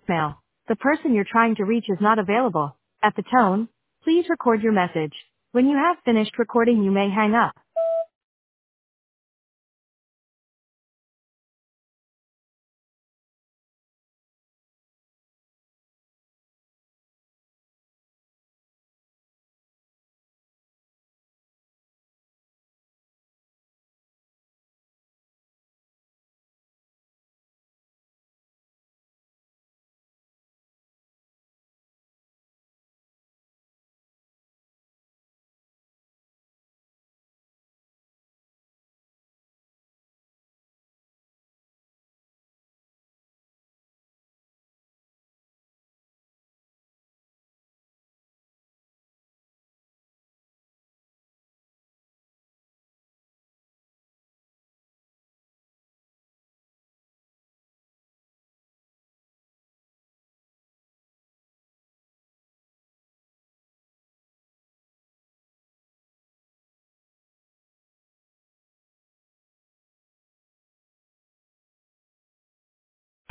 voicemail. The person you're trying to reach is not available. At the tone, please record your message. When you have finished recording, you may hang up.